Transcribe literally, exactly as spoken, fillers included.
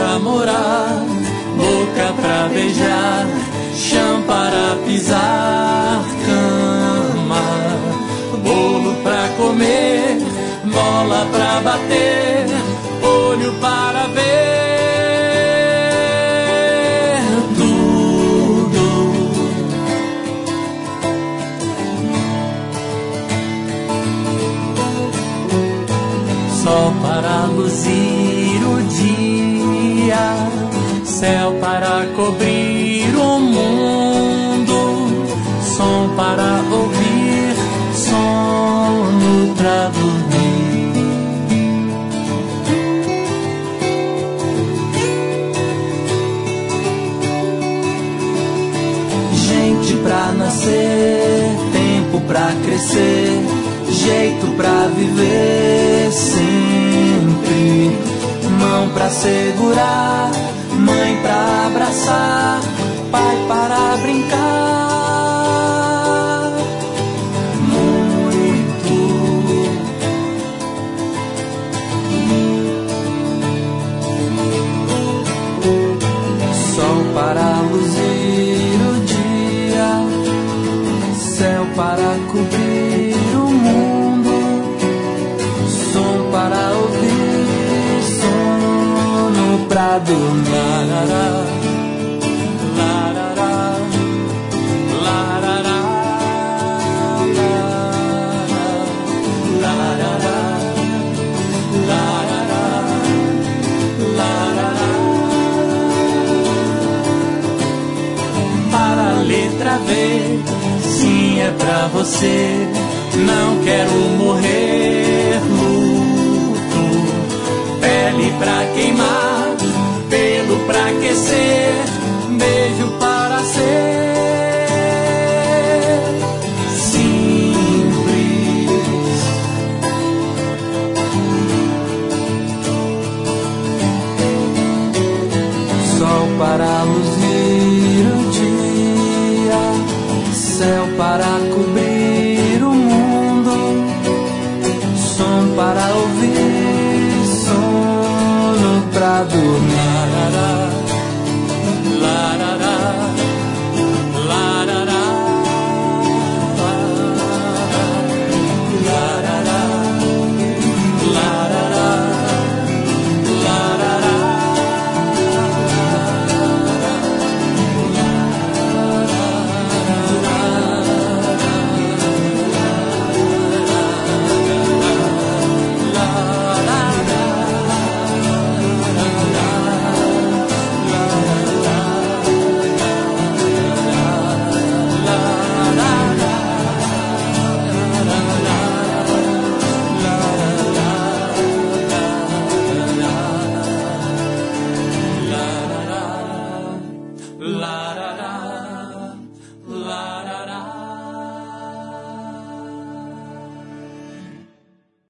pra morar, boca pra beijar, chão para pisar, cama, bolo pra comer, bola pra bater, olho para ver. Sol para luzir o dia, céu para cobrir o mundo, som para ouvir, sono para dormir. Gente pra nascer, tempo pra crescer, jeito pra viver sempre, mão pra segurar, mãe pra abraçar, pai para brincar. Muito. Sol para luzir o dia, céu para cobrir o mundo, som para ouvir, sono pra dormir. Para a letra V, sim, é pra você. Não quero morrer, luto, pele pra queimar, pelo pra aquecer, beijo para ser simples. Sol para luzir o dia, céu para cobrir o mundo, som para ouvir, sono pra dormir.